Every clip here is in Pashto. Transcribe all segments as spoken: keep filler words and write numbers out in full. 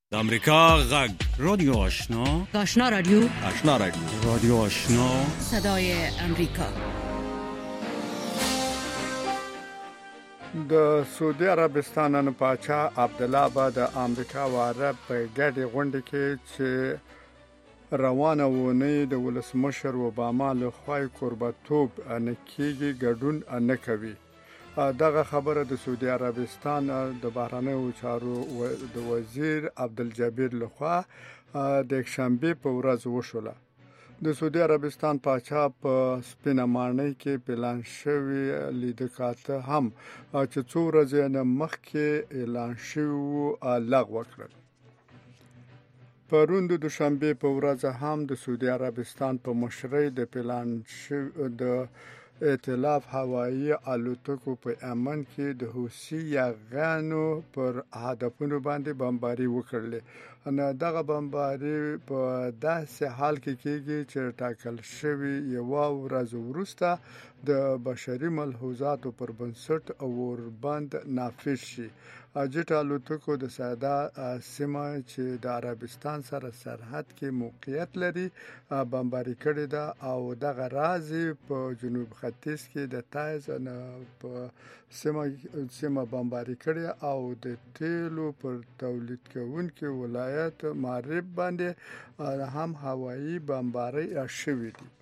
د امریکا غږ رادیو آشنا آشنا رادیو آشنا رادیو رادیو آشنا صدای امریکا. د سعودي عربستان نن پاچا عبدالله به د امریکا او عرب په ګډه غونډه کې چې روانه ونه د ولسمشر اوباما له خوا قربتوب نه کیږي ګډون نه کوي. دغه خبره د سعودي عربستان د بهرنیو چارو د وزیر عبدالجبیر لخوا د شنبه په ورځ وشوله. د سعودي عربستان پاچا په سپینه ماڼۍ کې اعلان شوی لیدکاته هم چې څو ورځې نه مخکې اعلان شوی لغوه کړل. پرون د دوشنبه په ورځ هم د سعودي عربستان په مشرۍ د اعلان شوی د ائتلاف هوایی الوتکو په امن کې د حوثي یاغانو پر هدفونو باندې بمباري وکړلې. ان دغه بمباري په داسې حال کې کېږي چې ټاکل شوی یو ورځ وروسته د بشري ملحوظاتو پر بنسټ اوربند نافذ شي. جټ الوتکو د ساده سیمه چې د عربستان سره سرحد کې موقعیت لري بمباري کړې ده او دغه راځي په جنوب ختیځ کې د تایز په سیمه سیمه بمباري کړې او د تیلو پر تولید کوونکي ولایت معرب باندې هم هوایی بمباري شوې دي.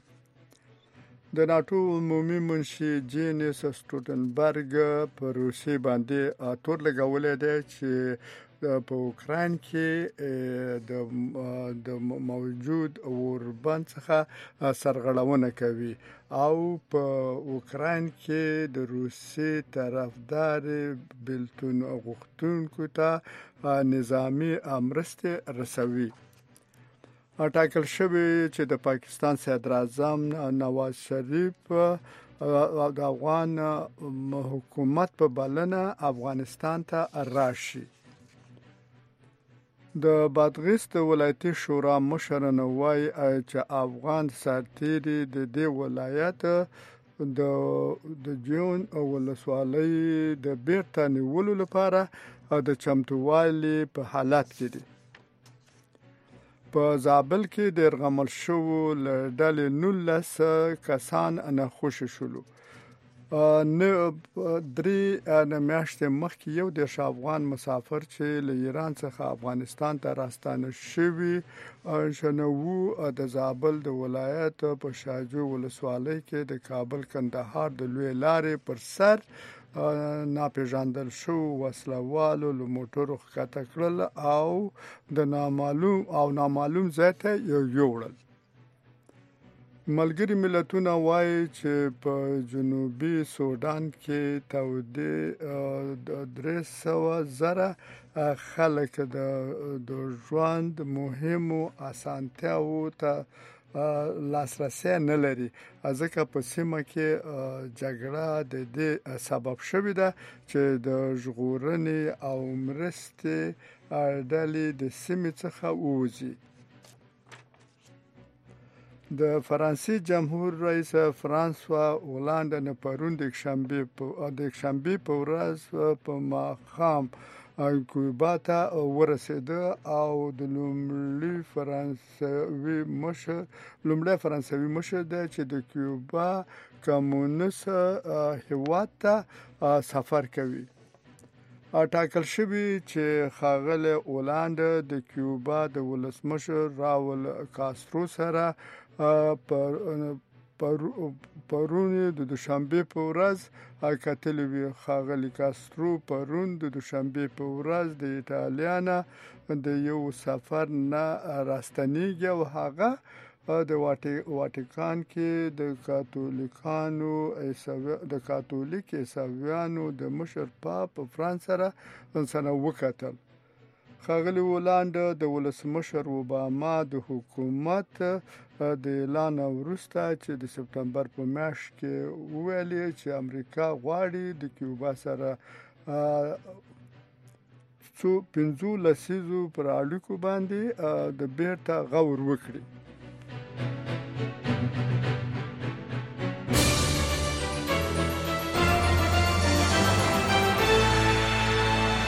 د ناتو عمومي منشي جینس سټولتنبرګ په روسي باندې تور لګولې ده چې په اوکراین کې د د موجود اوربند څخه سرغړونه کوي او په اوکراین کې د روسي طرفدار بلتون غوښتونکو ته نظامی مرسته رسوي. ټاکل شوی چې د پاکستان صدر اعظم نواز شریف او د افغان حکومت په بلنه افغانستان ته راشي. د بادغیس ولایتي شورا مشر نوای چې افغان سرتیري د دې ولایت د د جون ولسوالۍ د بیرته نیولو لپاره د چمتووالي په حالت کې دي. په زابل کې د رغمل شو ډلې نولس کسان نه خوش شولو. نه درې نه میاشتې مخکې یو د افغان مسافر چې له ایران څخه افغانستان ته راستانه شوی شنو د زابل د ولایت په شاجو ولسوالۍ کې د کابل کندهار د لوی لارې پر سر ناپېژاندل شو وسلوالو له موټرو ښکته کړل او د نامعلوم او نامعلوم ځای ته یو یوړل. ملګري ملتونه وایي چې په جنوبي سودان کې تودې درې سوه زره خلک د ژوند مهمو اسانتیاوو ته لاسرسي نه لري ځکه په سیمه کې جګړه د دې سبب شوې ده چې د ژغورنې او مرستې ډلې د سیمې څخه ووځي. د فرانسې جمهور رئیس فرانسوا هولانډ نه پرون د شنبه د شنبه په ورځ په ماښام کیوبا ته ورسېده او د لومړي فرانسوي مشر لومړی فرانسوي مشر دی چې د کیوبا کمونیست هیواد ته سفر کوي. ټاکل شوی چې ښاغلی هولانډ د کیوبا د ولسمشر راول کاسترو سره پر پرون د دوشنبه په ورځ کتل وی. ښاغلی کاسترو پرون د دوشنبه په ورځ د ایټالیا نه د یو سفر نه راستنیږي او هغه د واټیکان کې د کاتولیکانو د کاتولیک عیسویانو د مشر پاپ فرانس سره سره وکتل. ښاغلی هولانډ د ولسمشر اوباما د حکومت د اعلان وروسته چې د سپتمبر په میاشت کې ویلي چې امریکا غواړي د کیوبا سره څو پنځو لسیزو پر اړیکو باندې د بیرته غور وکړي.